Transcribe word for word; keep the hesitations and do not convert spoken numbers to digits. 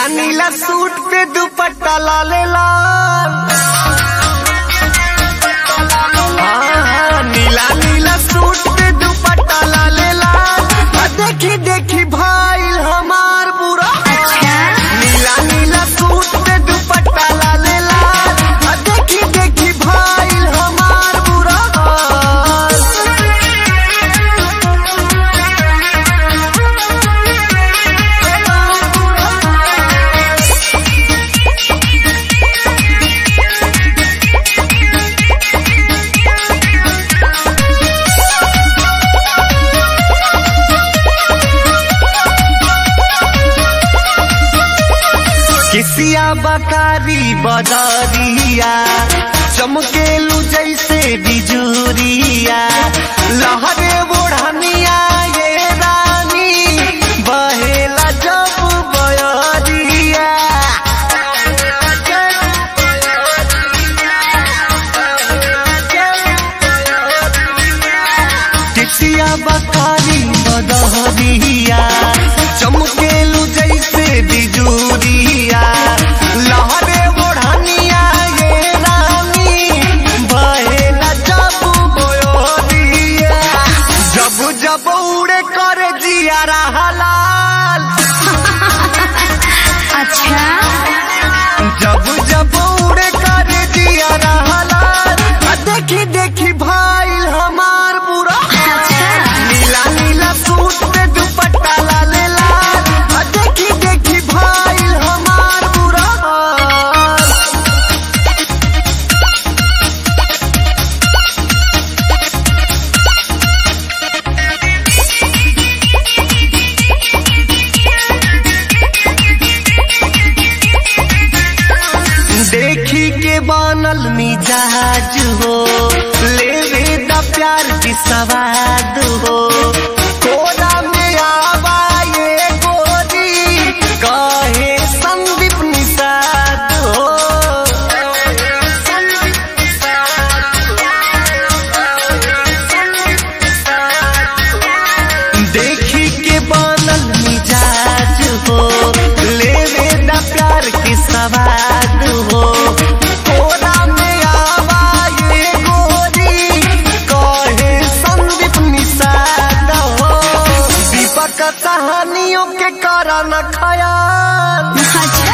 नीला नीला सूट पे दुपट्टा लाले लाल, हाँ नीला नीला सूट पे दुपट्टा लाले लाल, देखी देखी भाई हमार बुरा। नीला नीला सूट पे दुपट्टा लाले लाल, देखी देखी भाई हमार बुरा। किसिया बकारी बदरिया चमकेलू जैसे बिजुरिया, लहरे बोढ़निया ये रानी बहेला जब बयरिया। किसिया बकारी बदरिया चमकेलू जैसे बिजुरिया, लहरे बोढ़निया ये रानी बहेला जब बोरिया। जब जब उड़े कर जिया हलाल, अच्छा जब जब उड़े कर जिया हलाल, देखी देखी भाई हमार बुरा। नीला नीला सूट पे दुपट्टा लाले लाल, देखी देखी भाई हमार बुरा। देखी के बनल मिजाज हो, लेवे दा प्यार की सवाद हो, कोरा में आवा ये गोरी कहे संदीप निषाद हो। देखी के बनल मिजाज हो, लेवे दा प्यार की सवाद हो, कोरा में आवा ये गोरी कहे संदीप निषाद हो। दीपक कहानियों के करा न ख्याल, अच्छा